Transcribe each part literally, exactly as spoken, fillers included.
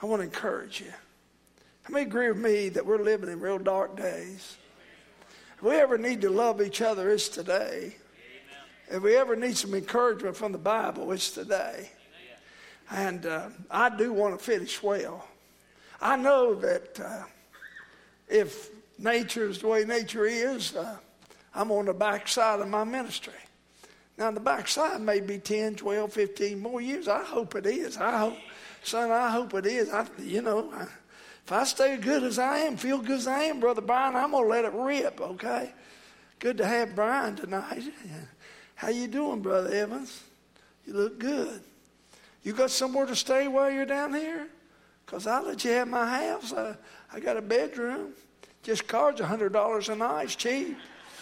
I want to encourage you. How many agree with me that we're living in real dark days? If we ever need to love each other, it's today. If we ever need some encouragement from the Bible, it's today. And uh, I do want to finish well. I know that uh, if nature is the way nature is, uh, I'm on the backside of my ministry. Now, the backside may be ten, twelve, fifteen more years. I hope it is. I hope, son, I hope it is. I, you know, I, if I stay good as I am, feel good as I am, Brother Brian, I'm going to let it rip, okay? Good to have Brian tonight. How you doing, Brother Evans? You look good. You got somewhere to stay while you're down here? Because I'll let you have my house. I, I got a bedroom. Just charge one hundred dollars a night. It's cheap.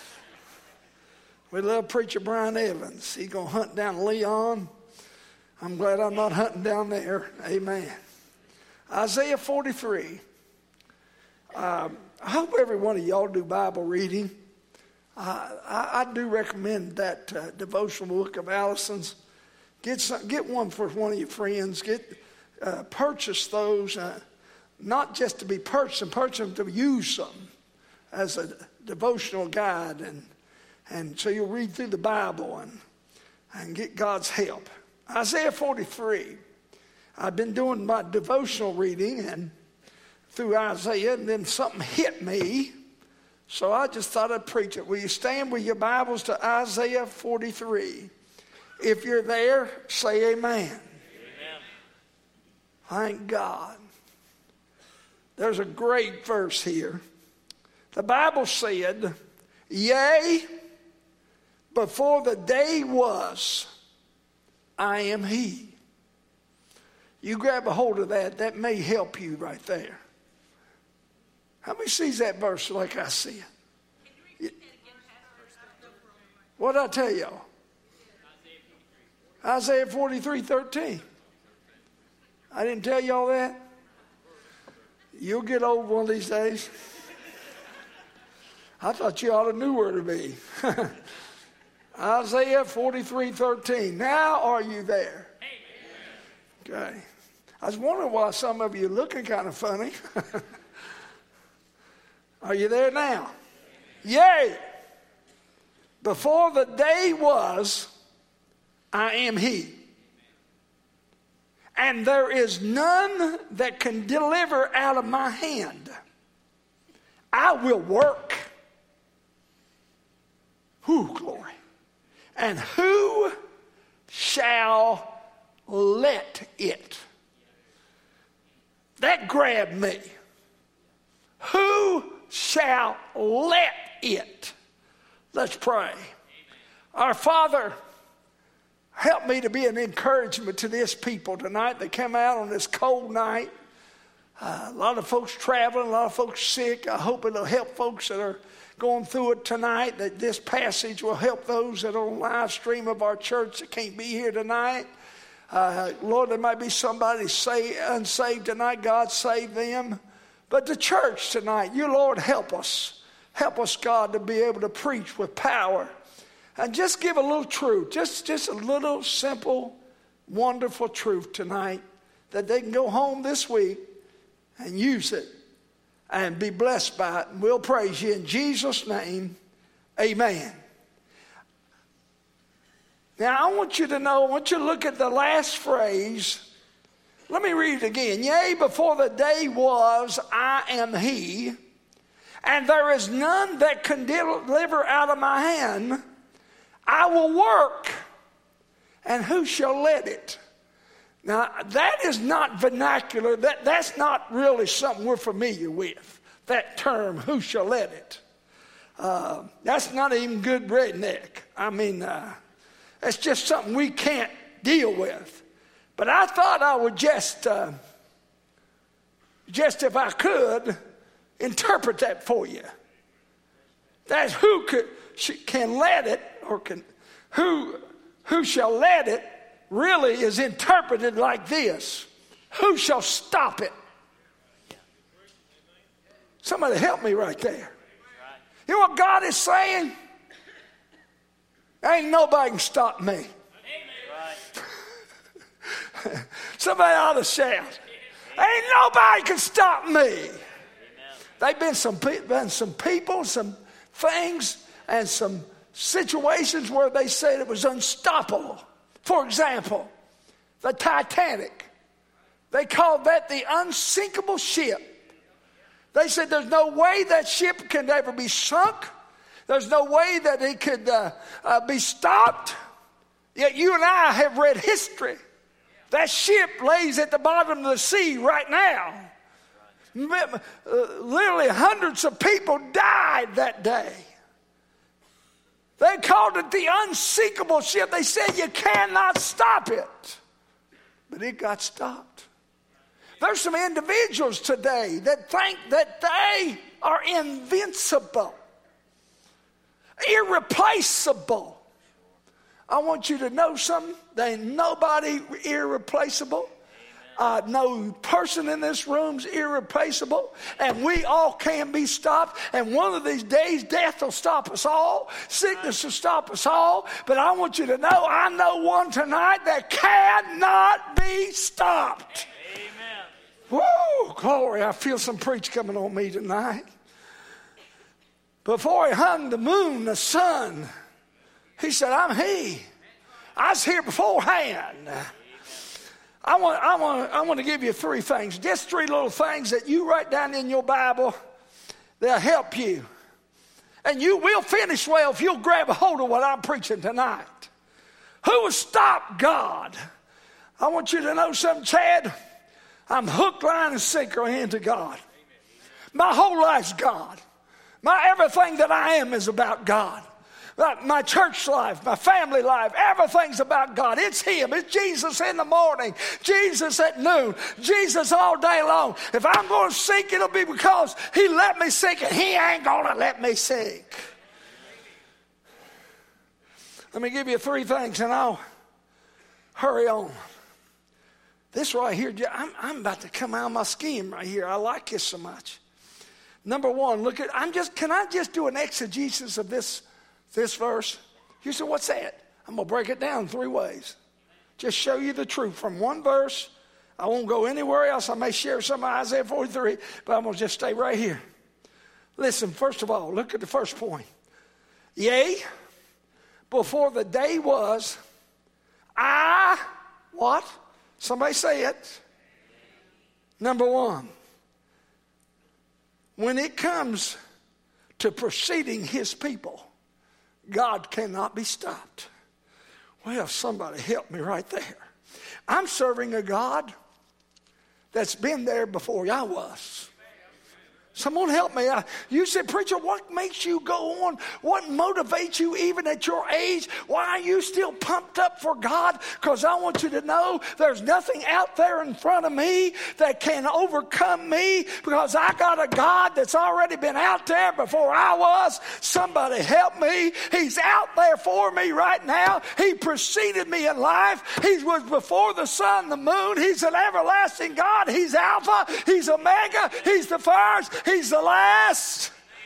We love Preacher Brian Evans. He's going to hunt down Leon. I'm glad I'm not hunting down there. Amen. Isaiah forty-three. Um, I hope every one of y'all do Bible reading. Uh, I, I do recommend that uh, devotional book of Allison's. Get some, get one for one of your friends. Get uh, purchase those, uh, not just to be purchased, purchase them to use them as a devotional guide, and and so you'll read through the Bible and and get God's help. Isaiah forty-three. I've been doing my devotional reading and through Isaiah, and then something hit me. So I just thought I'd preach it. Will you stand with your Bibles to Isaiah forty-three? If you're there, say amen. Amen. Thank God. There's a great verse here. The Bible said, yea, before the day was, I am he. You grab a hold of that. That may help you right there. How many sees that verse like I see it? What did I tell y'all? Isaiah forty-three, thirteen. I didn't tell y'all that? You'll get old one of these days. I thought you ought to knew where to be. Isaiah forty-three, thirteen. Now are you there? Okay. I was wondering why some of you are looking kind of funny. Are you there now? Yea, before the day was, I am he. And there is none that can deliver out of my hand. I will work. Who, glory. And who shall let it? That grabbed me. Who shall let it? Let's pray. Our Father, help me to be an encouragement to this people tonight. They come out on this cold night. Uh, a lot of folks traveling, a lot of folks sick. I hope it'll help folks that are going through it tonight, that this passage will help those that are on live stream of our church that can't be here tonight. Uh, Lord, there might be somebody say, unsaved tonight. God save them. But the church tonight, you, Lord, help us. Help us, God, to be able to preach with power. And just give a little truth, just, just a little simple, wonderful truth tonight that they can go home this week and use it and be blessed by it. And we'll praise you in Jesus' name. Amen. Now, I want you to know, I want you to look at the last phrase. Let me read it again. Yea, before the day was, I am he, and there is none that can deliver out of my hand. I will work, and who shall let it? Now, that is not vernacular. That, that's not really something we're familiar with, that term, who shall let it. Uh, that's not even good redneck. I mean, uh, that's just something we can't deal with. But I thought I would just, uh, just if I could, interpret that for you. That's who could, can let it, or can, who, who shall let it, really is interpreted like this. Who shall stop it? Somebody help me right there. You know what God is saying? Ain't nobody can stop me. Somebody ought to shout. Ain't nobody can stop me. Amen. They've been some, been some people, some things, and some situations where they said it was unstoppable. For example, the Titanic. They called that the unsinkable ship. They said there's no way that ship can ever be sunk. There's no way that it could uh, uh, be stopped. Yet you and I have read history. That ship lays at the bottom of the sea right now. Literally hundreds of people died that day. They called it the unsinkable ship. They said you cannot stop it. But it got stopped. There's some individuals today that think that they are invincible, irreplaceable. I want you to know something. There ain't nobody irreplaceable. Uh, no person in this room's irreplaceable, and we all can be stopped. And one of these days, death will stop us all. Sickness will stop us all. But I want you to know, I know one tonight that cannot be stopped. Amen. Woo, glory! I feel some preach coming on me tonight. Before he hung the moon, the sun, he said, "I'm he. I was here beforehand." I want, I want, I want to give you three things, just three little things that you write down in your Bible. They'll help you. And you will finish well if you'll grab a hold of what I'm preaching tonight. Who will stop God? I want you to know something, Chad. I'm hook, line, and sinker into God. My whole life's God. My everything that I am is about God. My church life, my family life, everything's about God. It's Him. It's Jesus in the morning, Jesus at noon, Jesus all day long. If I'm going to sink, it'll be because He let me sink, and He ain't going to let me sink. Let me give you three things, and I'll hurry on. This right here, I'm, I'm about to come out of my scheme right here. I like this so much. Number one, look at, I'm just, can I just do an exegesis of this This verse? You say, what's that? I'm going to break it down three ways. Just show you the truth from one verse. I won't go anywhere else. I may share some of Isaiah forty-three, but I'm going to just stay right here. Listen, first of all, look at the first point. Yea, before the day was, I, what? Somebody say it. Number one, when it comes to preceding His people, God cannot be stopped. Well, somebody help me right there. I'm serving a God that's been there before I was. Someone help me. You said, preacher, what makes you go on? What motivates you even at your age? Why are you still pumped up for God? Because I want you to know there's nothing out there in front of me that can overcome me, because I got a God that's already been out there before I was. Somebody help me. He's out there for me right now. He preceded me in life. He was before the sun, the moon. He's an everlasting God. He's Alpha. He's Omega. He's the first. He's the last.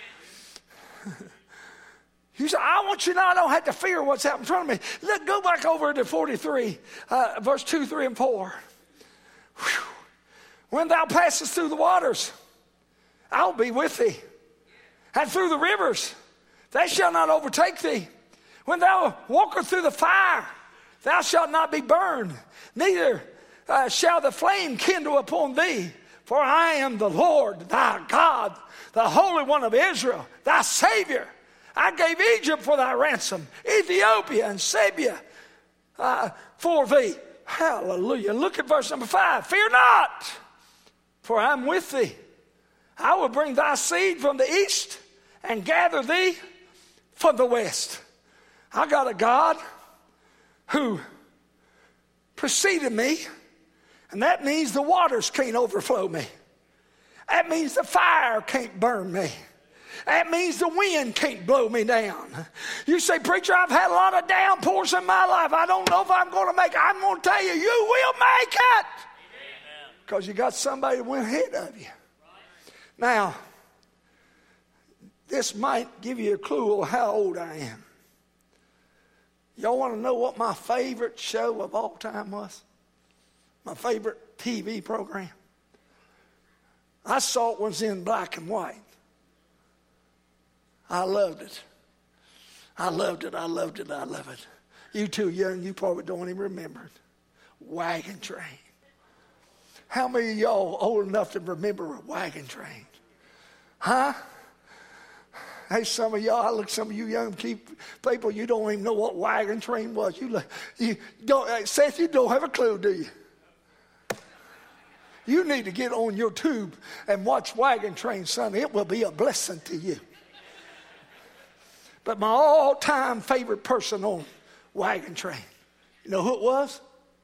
You say, I want you to know I don't have to fear what's out in front of me. Let go back over to forty-three, uh, verse two, three, and four. Whew. When thou passest through the waters, I'll be with thee. And through the rivers, they shall not overtake thee. When thou walkest through the fire, thou shalt not be burned, neither uh, shall the flame kindle upon thee. For I am the Lord thy God, the Holy One of Israel, thy Savior. I gave Egypt for thy ransom, Ethiopia and Sabia uh, for thee. Hallelujah. Look at verse number five. Fear not, for I am with thee. I will bring thy seed from the east and gather thee from the west. I got a God who preceded me. And that means the waters can't overflow me. That means the fire can't burn me. That means the wind can't blow me down. You say, preacher, I've had a lot of downpours in my life. I don't know if I'm going to make it. I'm going to tell you, you will make it. Because you got somebody that went ahead of you. Now, this might give you a clue of how old I am. Y'all want to know what my favorite show of all time was? My favorite T V program? I saw it was in black and white. I loved it. I loved it. I loved it. I love it. You too young, you probably don't even remember it. Wagon train. How many of y'all old enough to remember a wagon train? Huh? Hey, some of y'all, I look, some of you young people, you don't even know what wagon train was. You, you don't, Seth, you don't have a clue, do you? You need to get on your tube and watch Wagon Train, son. It will be a blessing to you. But my all-time favorite person on Wagon Train, you know who it was?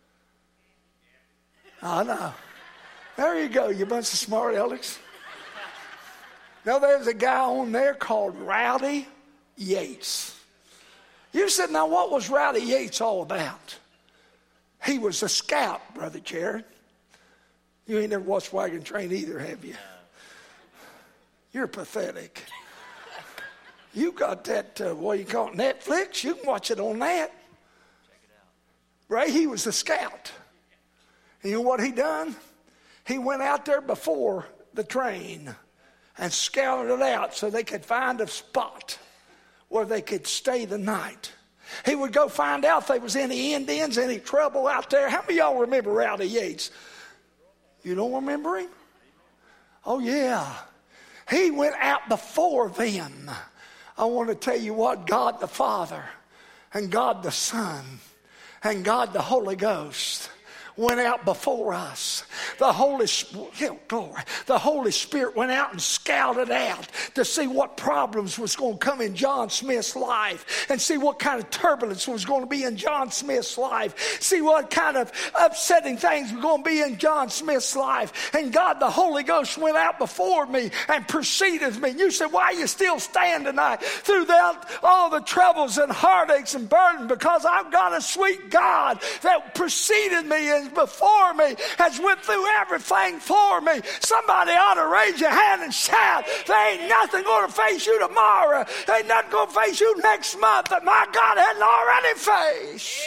Oh, no. There you go, you bunch of smart alecks. Now, there's a guy on there called Rowdy Yates. You said, now, what was Rowdy Yates all about? He was a scout, Brother Jared. You ain't never watched Wagon Train either, have you? You're pathetic. You got that, uh, what do you call it, Netflix? You can watch it on that. Check it out. Right? He was a scout. And you know what he done? He went out there before the train and scouted it out so they could find a spot where they could stay the night. He would go find out if there was any Indians, any trouble out there. How many of y'all remember Rowdy Yates? You don't remember him? Oh, yeah. He went out before them. I want to tell you what, God the Father and God the Son and God the Holy Ghost went out before us. The Holy Spirit, glory, the Holy Spirit went out and scouted out to see what problems was going to come in John Smith's life and see what kind of turbulence was going to be in John Smith's life. See what kind of upsetting things were going to be in John Smith's life. And God, the Holy Ghost, went out before me and preceded me. And you said, why are you still standing tonight throughout all the troubles and heartaches and burden? Because I've got a sweet God that preceded me and before me, has went through everything for me. Somebody ought to raise your hand and shout, there ain't nothing going to face you tomorrow. There ain't nothing going to face you next month that my God hadn't already faced.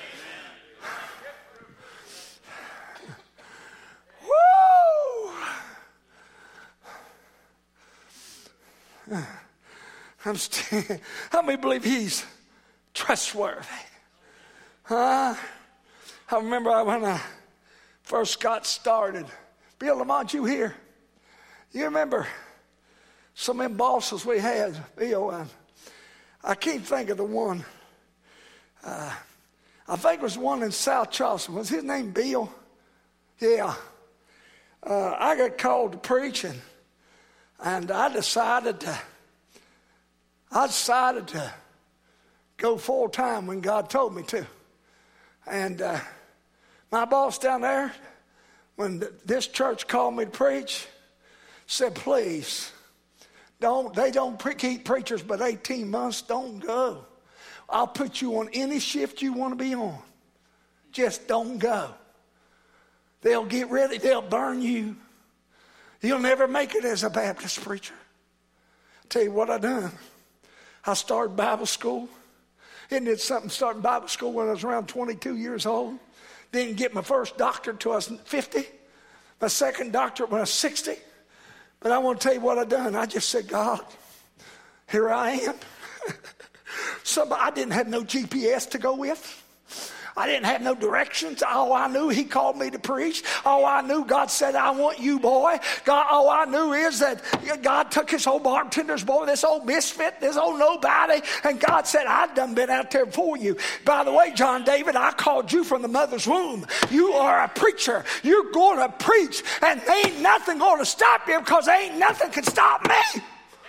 Woo! I'm still, how many believe he's trustworthy? Huh? I remember when I first got started. Bill Lamont, you here? You remember some of them bosses we had? Bill, uh, I can't think of the one. Uh, I think it was one in South Charleston. Was his name Bill? Yeah. Uh, I got called to preach, and, and I decided to. I decided to go full time when God told me to, and. Uh, My boss down there, when this church called me to preach, said, please, don't, they don't pre- keep preachers but eighteen months, don't go. I'll put you on any shift you want to be on. Just don't go. They'll get ready, they'll burn you. You'll never make it as a Baptist preacher. I'll tell you what I done. I started Bible school. Isn't it something starting Bible school when I was around twenty-two years old? Didn't get my first doctorate till I was fifty. My second doctorate when I was sixty. But I want to tell you what I done. I just said, God, here I am. Somebody, I didn't have no G P S to go with. I didn't have no directions. All I knew, he called me to preach. All I knew, God said, I want you, boy. God, all I knew is that God took this old bartender's boy, this old misfit, this old nobody, and God said, I've done been out there for you. By the way, John David, I called you from the mother's womb. You are a preacher. You're going to preach, and ain't nothing going to stop you because ain't nothing can stop me. Amen.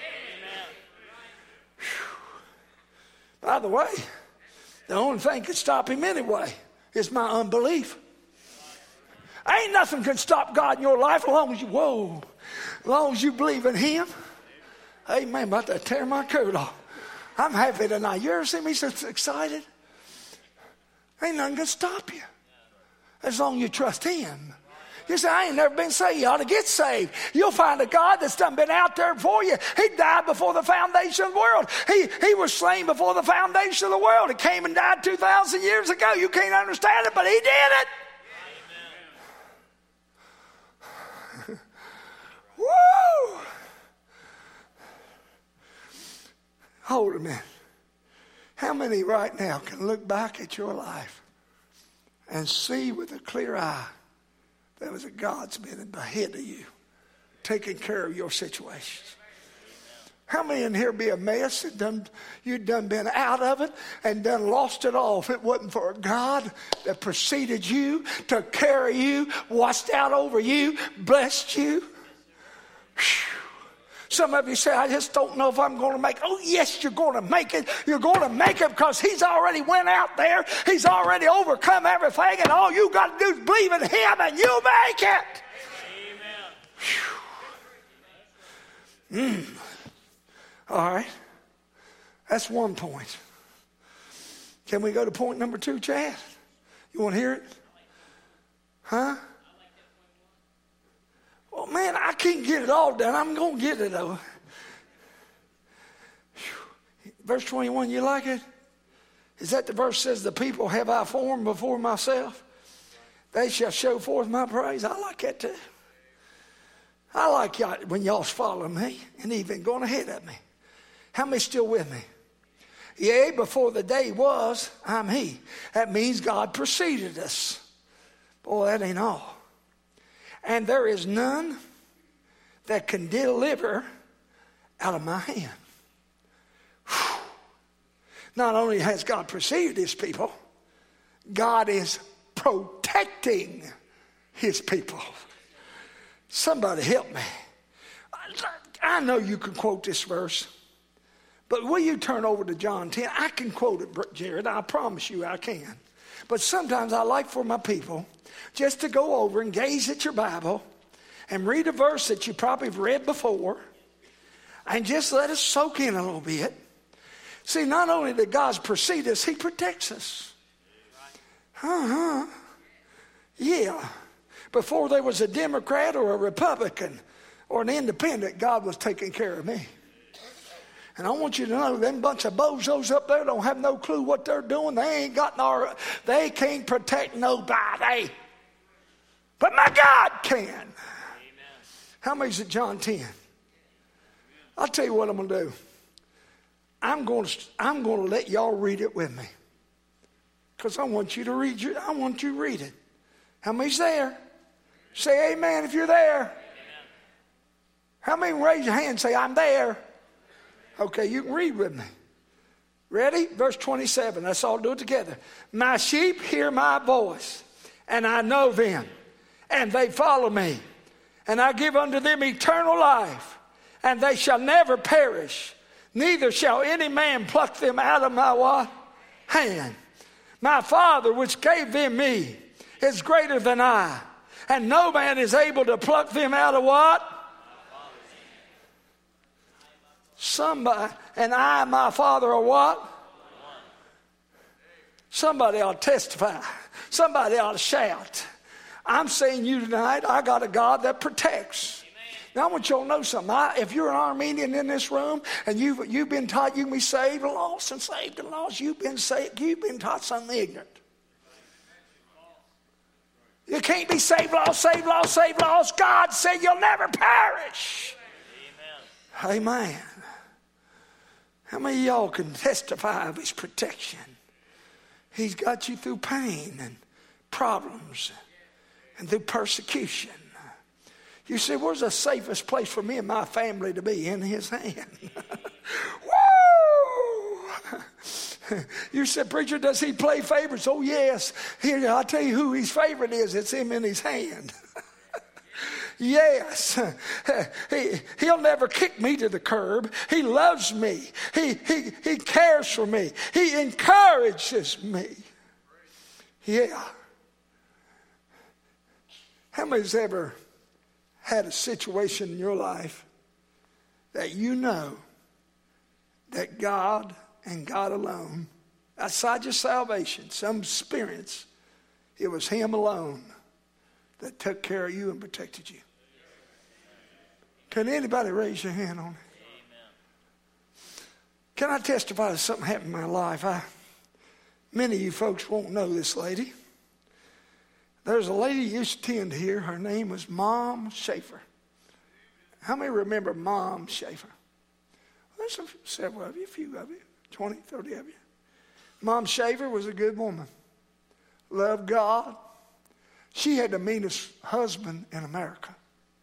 By the way, the only thing that can stop him anyway is my unbelief. Ain't nothing can stop God in your life as long as you, whoa, as long as you believe in him. Amen. I'm about to tear my coat off. I'm happy tonight. You ever see me so excited? Ain't nothing can stop you as long as you trust him. You say, I ain't never been saved. You ought to get saved. You'll find a God that's done been out there for you. He died before the foundation of the world. He, he was slain before the foundation of the world. He came and died two thousand years ago. You can't understand it, but he did it. Hold a minute. How many right now can look back at your life and see with a clear eye there was a God's been ahead of you, taking care of your situations? How many in here be a mess that done, you'd done been out of it and done lost it all if it wasn't for a God that preceded you, took care of you, watched out over you, blessed you? Whew. Some of you say, I just don't know if I'm going to make it. Oh, yes, you're going to make it. You're going to make it because he's already went out there. He's already overcome everything, and all you got to do is believe in him, and you'll make it. Amen. Mm. All right. That's one point. Can we go to point number two, Chad? You want to hear it? Huh? Well, man, I can't get it all done. I'm going to get it, though. Verse twenty-one, you like it? Is that the verse says, the people have I formed before myself? They shall show forth my praise. I like that, too. I like y'all when y'all's following me and even going ahead of me. How many still with me? Yea, before the day was, I'm he. That means God preceded us. Boy, that ain't all. And there is none that can deliver out of my hand. Whew. Not only has God preceded his people, God is protecting his people. Somebody help me. I know you can quote this verse. But will you turn over to John ten? I can quote it, Jared. I promise you I can. But sometimes I like for my people just to go over and gaze at your Bible and read a verse that you probably have read before and just let us soak in a little bit. See, not only did God precede us, he protects us. Uh-huh. Yeah. Before there was a Democrat or a Republican or an independent, God was taking care of me. And I want you to know, them bunch of bozos up there don't have no clue what they're doing. They ain't got no, they can't protect nobody. But my God can. Amen. How many's at John ten? I'll tell you what I'm going to do. I'm going to, I'm going to let y'all read it with me. Because I want you to read your, I want you to read it. How many's there? Say amen if you're there. Amen. How many raise your hand and say, I'm there? Okay, you can read with me. Ready? Verse twenty-seven. Let's all do it together. My sheep hear my voice, and I know them, and they follow me. And I give unto them eternal life, and they shall never perish. Neither shall any man pluck them out of my what? Hand. My Father, which gave them me, is greater than I, and no man is able to pluck them out of what? Somebody, and I and my Father are what? Somebody ought to testify. Somebody ought to shout. I'm saying you tonight, I got a God that protects. Now I want you all to know something. I, if you're an Armenian in this room and you've, you've been taught you can be saved and lost and saved and lost, you've been saved, you've been taught something ignorant. You can't be saved, lost, saved, lost, saved, lost. God said you'll never perish. Amen. Amen. How many of y'all can testify of his protection? He's got you through pain and problems and through persecution. You say, where's the safest place for me and my family to be? In his hand. Woo! You said, preacher, does he play favorites? Oh, yes. Here, I'll tell you who his favorite is. It's him in his hand. Yes, he, he'll never kick me to the curb. He loves me. He, he, he cares for me. He encourages me. Yeah. How many's ever had a situation in your life that you know that God and God alone, outside your salvation, some experience, it was him alone that took care of you and protected you? Can anybody raise your hand on it? Amen. Can I testify to something happened in my life? I, many of you folks won't know this lady. There's a lady who used to attend here. Her name was Mom Schaefer. How many remember Mom Schaefer? There's some, several of you, a few of you, twenty, thirty of you. Mom Shaver was a good woman. Loved God. She had the meanest husband in America.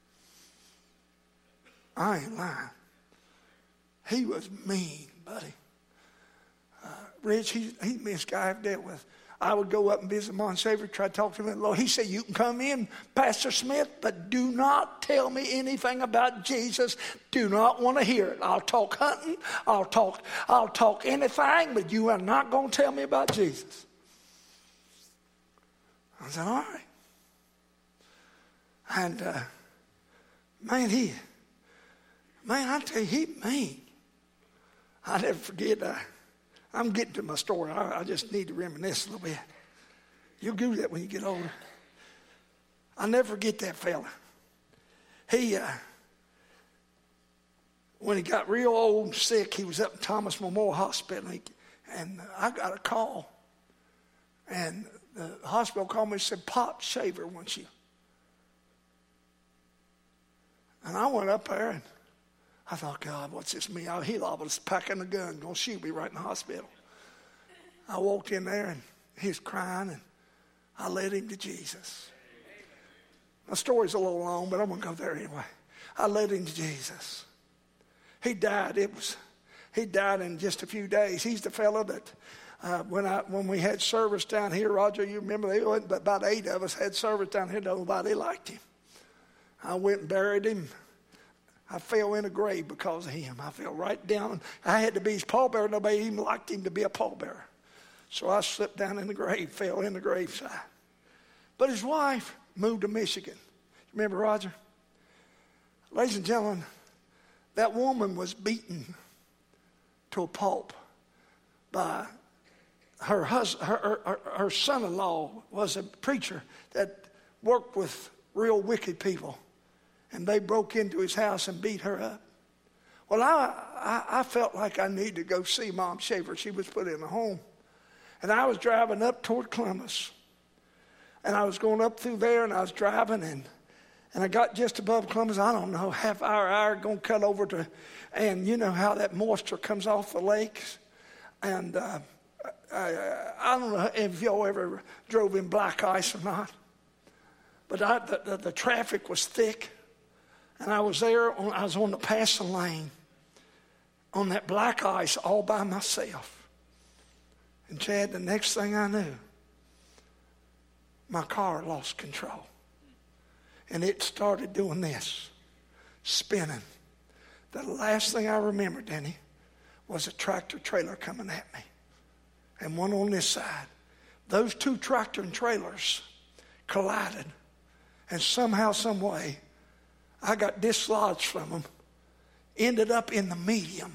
I ain't lying. He was mean, buddy. Uh, Rich, he, he's the meanest guy I've dealt with. I would go up and visit Mom Shaver, try to talk to him. Lord, he said, you can come in, Pastor Smith, but do not tell me anything about Jesus. Do not want to hear it. I'll talk hunting. I'll talk, I'll talk anything, but you are not going to tell me about Jesus. I said, all right. And, uh, man, he, man, I tell you, he mean. I'll never forget, uh, I'm getting to my story. I, I just need to reminisce a little bit. You'll do that when you get older. I'll never forget that fella. He, uh, when he got real old and sick, he was up in Thomas Memorial Hospital, and, he, and I got a call. And the hospital called me and said, Pop Shaver wants you. And I went up there, and I thought, God, what's this mean? He liable to packing a gun, going to shoot me right in the hospital. I walked in there, and he was crying, and I led him to Jesus. My story's a little long, but I'm going to go there anyway. I led him to Jesus. He died. It was, he died in just a few days. He's the fellow that uh, when I when we had service down here, Roger, you remember, they went, but about eight of us had service down here. Nobody liked him. I went and buried him. I fell in a grave because of him. I fell right down. I had to be his pallbearer. Nobody even liked him to be a pallbearer. So I slipped down in the grave, fell in the graveside. But his wife moved to Michigan. Remember Roger? Ladies and gentlemen, that woman was beaten to a pulp by her husband. Her, her, her son-in-law was a preacher that worked with real wicked people. And they broke into his house and beat her up. Well, I, I, I felt like I needed to go see Mom Shaver. She was put in a home. And I was driving up toward Columbus. And I was going up through there, and I was driving, and, and I got just above Columbus. I don't know, half hour, hour, going to cut over to, and you know how that moisture comes off the lakes. And uh, I, I don't know if y'all ever drove in black ice or not. But I, the, the, the traffic was thick. And I was there, on, I was on the passing lane on that black ice all by myself. And Chad, the next thing I knew, my car lost control. And it started doing this, spinning. The last thing I remember, Denny, was a tractor trailer coming at me. And one on this side. Those two tractor and trailers collided. And somehow, some way, I got dislodged from them, ended up in the medium.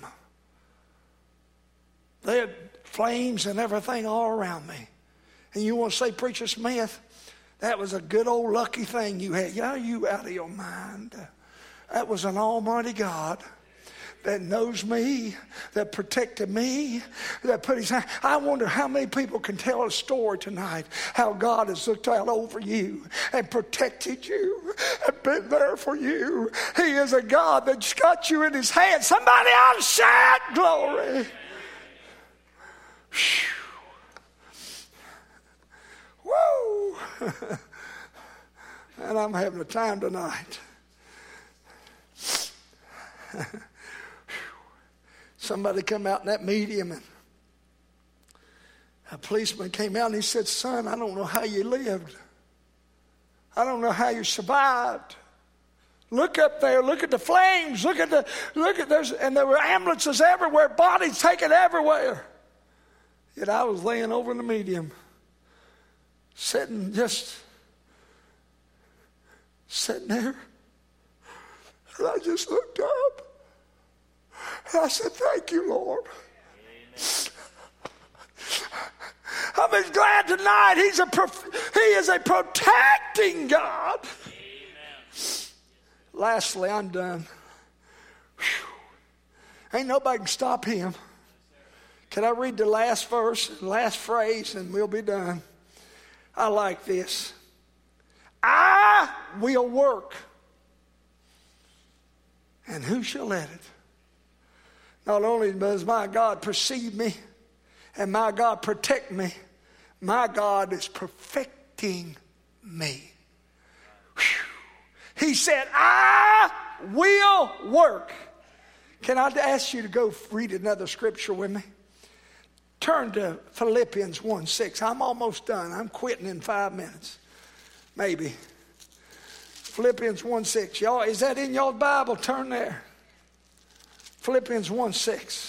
They had flames and everything all around me. And you want to say, Preacher Smith, that was a good old lucky thing you had. Yeah, you out of your mind. That was an almighty God that knows me, that protected me, that put his hand. I wonder how many people can tell a story tonight how God has looked out over you and protected you and been there for you. He is a God that's got you in his hand. Somebody ought to shout glory. Woo! And I'm having a time tonight. Somebody come out in that medium, and a policeman came out and he said, son, I don't know how you lived. I don't know how you survived. Look up there, look at the flames, look at the, look at those, and there were ambulances everywhere, bodies taken everywhere. Yet I was laying over in the medium, sitting just, sitting there, and I just looked up. And I said, thank you, Lord. Amen. I'm glad tonight he's a he is a protecting God. Amen. Lastly, I'm done. Whew. Ain't nobody can stop him. Can I read the last verse, last phrase, and we'll be done? I like this. I will work, and who shall let it? Not only does my God perceive me and my God protect me, my God is perfecting me. Whew. He said, I will work. Can I ask you to go read another scripture with me? Turn to Philippians one six. I'm almost done. I'm quitting in five minutes. Maybe. Philippians one six. Y'all, is that in your Bible? Turn there. Philippians one six.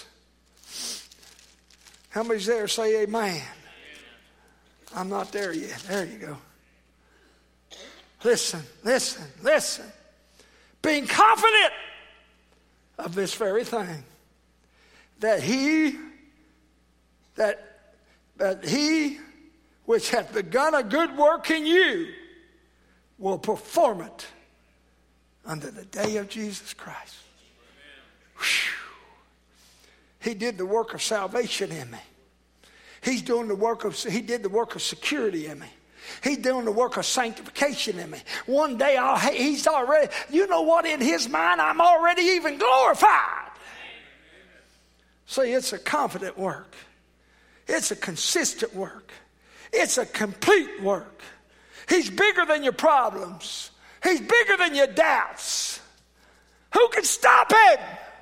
How many's there say amen? I'm not there yet. There you go. Listen, listen, listen. Being confident of this very thing, that he, that, that he which hath begun a good work in you will perform it unto the day of Jesus Christ. He did the work of salvation in me. He's doing the work of, he did the work of security in me. He's doing the work of sanctification in me. One day I'll, he's already, you know what, in his mind, I'm already even glorified. See, it's a confident work. It's a consistent work. It's a complete work. He's bigger than your problems. He's bigger than your doubts. Who can stop him?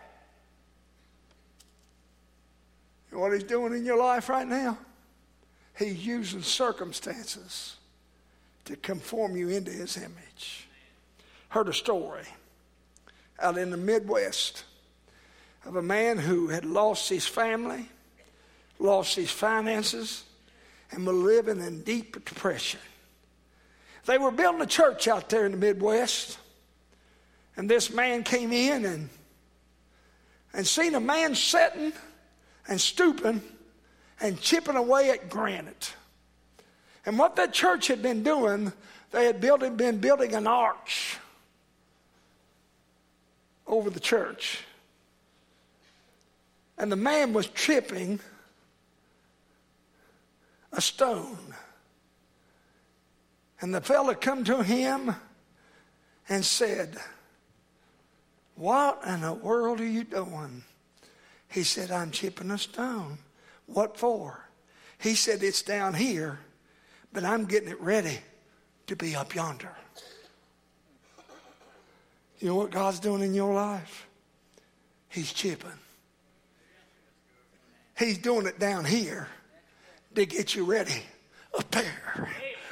You know what he's doing in your life right now? He's using circumstances to conform you into his image. Heard a story out in the Midwest of a man who had lost his family, lost his finances, and was living in deep depression. They were building a church out there in the Midwest, and this man came in and, and seen a man sitting and stooping and chipping away at granite. And what that church had been doing, they had built, been building an arch over the church. And the man was chipping a stone. And the fella come to him and said, "What in the world are you doing?" He said, "I'm chipping a stone." "What for?" He said, "It's down here, but I'm getting it ready to be up yonder." You know what God's doing in your life? He's chipping. He's doing it down here to get you ready up there.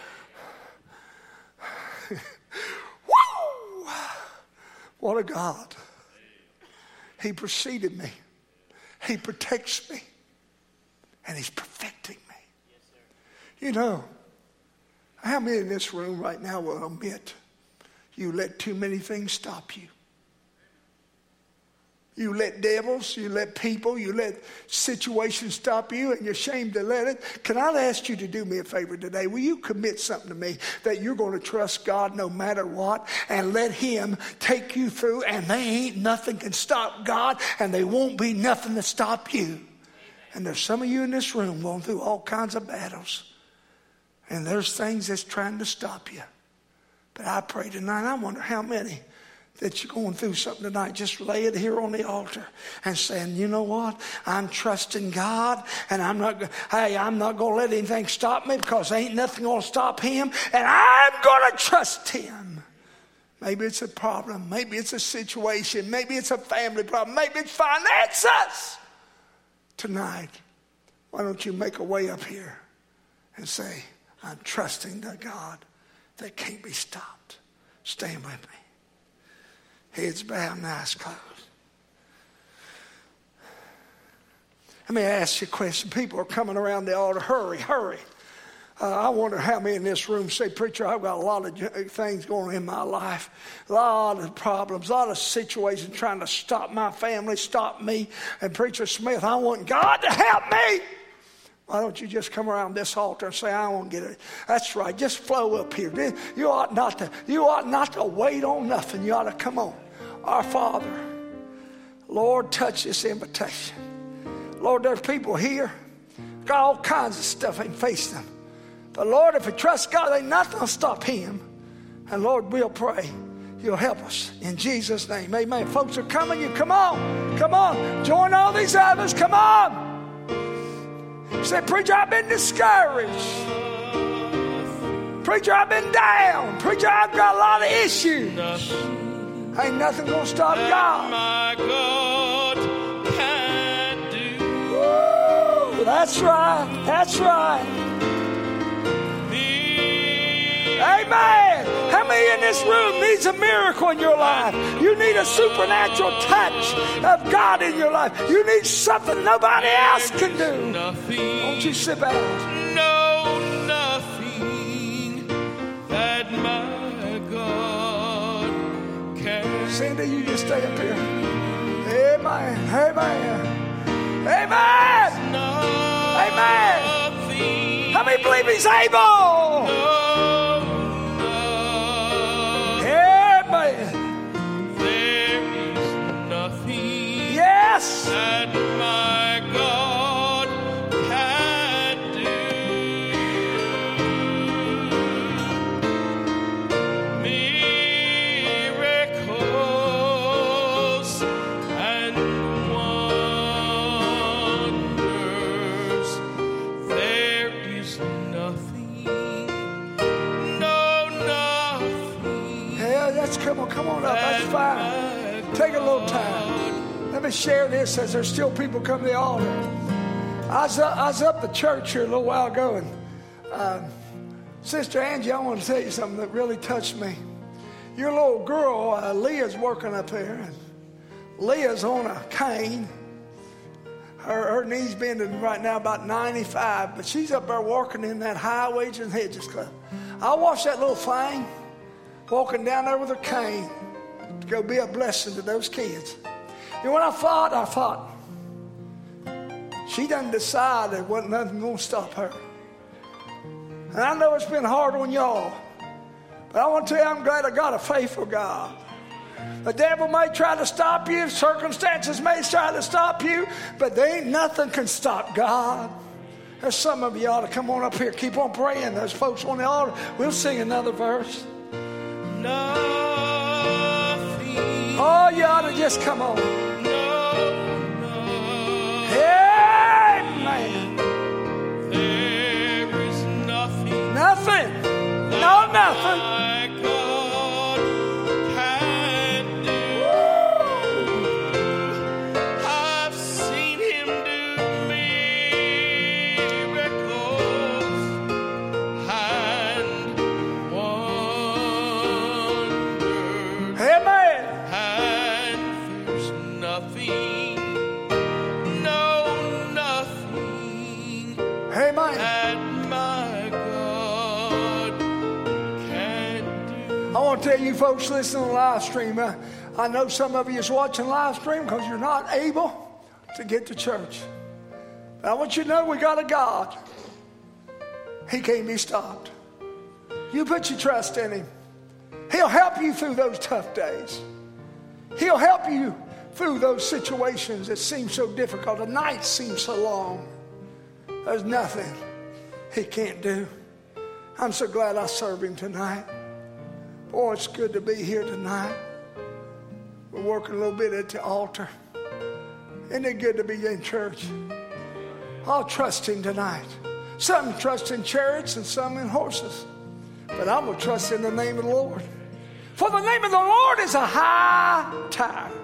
Woo! What a God. He preceded me. He protects me. And he's perfecting me. Yes, sir. You know, how many in this room right now will admit you let too many things stop you? You let devils, you let people, you let situations stop you, and you're ashamed to let it. Can I ask you to do me a favor today? Will you commit something to me that you're going to trust God no matter what and let him take you through, and they ain't nothing can stop God, and they won't be nothing to stop you. And there's some of you in this room going through all kinds of battles. And there's things that's trying to stop you. But I pray tonight, I wonder how many that you're going through something tonight. Just lay it here on the altar and saying, you know what? I'm trusting God, and I'm not, hey, I'm not going to let anything stop me, because ain't nothing going to stop him, and I'm going to trust him. Maybe it's a problem. Maybe it's a situation. Maybe it's a family problem. Maybe it's finances. Tonight, why don't you make a way up here and say, I'm trusting the God that can't be stopped. Stand with me. Heads bowed and eyes closed. Let me ask you a question. People are coming around the altar. Hurry, hurry. Uh, I wonder how many in this room say, "Preacher, I've got a lot of things going on in my life, a lot of problems, a lot of situations trying to stop my family, stop me. And Preacher Smith, I want God to help me." Why don't you just come around this altar and say, "I won't get it." That's right. Just flow up here. You ought not to, you ought not to wait on nothing. You ought to come on. Our Father, Lord, touch this invitation. Lord, there's people here, got all kinds of stuff ain't facing them. But Lord, if we trust God, ain't nothing will stop him. And Lord, we'll pray. you'll help us. In Jesus' name, amen. Folks are coming. You come on. Come on. Join all these others. Come on. Say, preacher, I've been discouraged. Preacher, I've been down. Preacher, I've got a lot of issues. Ain't nothing gonna stop God. My God can do. Woo, that's right. That's right. Amen. How many in this room needs a miracle in your life? You need a supernatural touch of God in your life. You need something nobody else can do. Won't you sit back? No, nothing that my God can. Cindy, you just stay up here. Amen. Amen. Amen. Amen. How many believe He's able? Yes. That my God can do. Miracles and wonders. There is nothing, no, nothing. Yeah, that's come on, come on up. That's fine. Take a little time. Let me share this as there's still people come to the altar. I was, up, I was up at church here a little while ago, and uh, Sister Angie, I want to tell you something that really touched me. Your little girl, uh, Leah's working up there, and Leah's on a cane. Her, her knee's bending right now about ninety-five, but she's up there working in that Highways and Hedges Club. I watched that little thing walking down there with her cane to go be a blessing to those kids. And when I thought, I thought, she done decided there wasn't nothing going to stop her. And I know it's been hard on y'all, but I want to tell you, I'm glad I got a faithful God. The devil may try to stop you, circumstances may try to stop you, but there ain't nothing can stop God. There's some of you ought to come on up here, keep on praying. Those folks on the altar, we'll sing another verse. Nothing. Oh, you ought to just come on. Amen. There is nothing. Nothing. No, nothing. My God can do. I've seen Him do miracles and wonders. Amen. And there's nothing, no, nothing Amen. that my God can do. I want to tell you folks listening on live stream, uh, I know some of you is watching live stream because you're not able to get to church. But I want you to know we got a God. He can't be stopped. You put your trust in Him. He'll help you through those tough days. He'll help you through those situations that seem so difficult. The nights seem so long. There's nothing He can't do. I'm so glad I serve Him tonight. Boy, it's good to be here tonight. We're working a little bit at the altar. Isn't it good to be in church? I'll trust Him tonight. Some trust in chariots and some in horses. But I'm going to trust in the name of the Lord. For the name of the Lord is a high tower.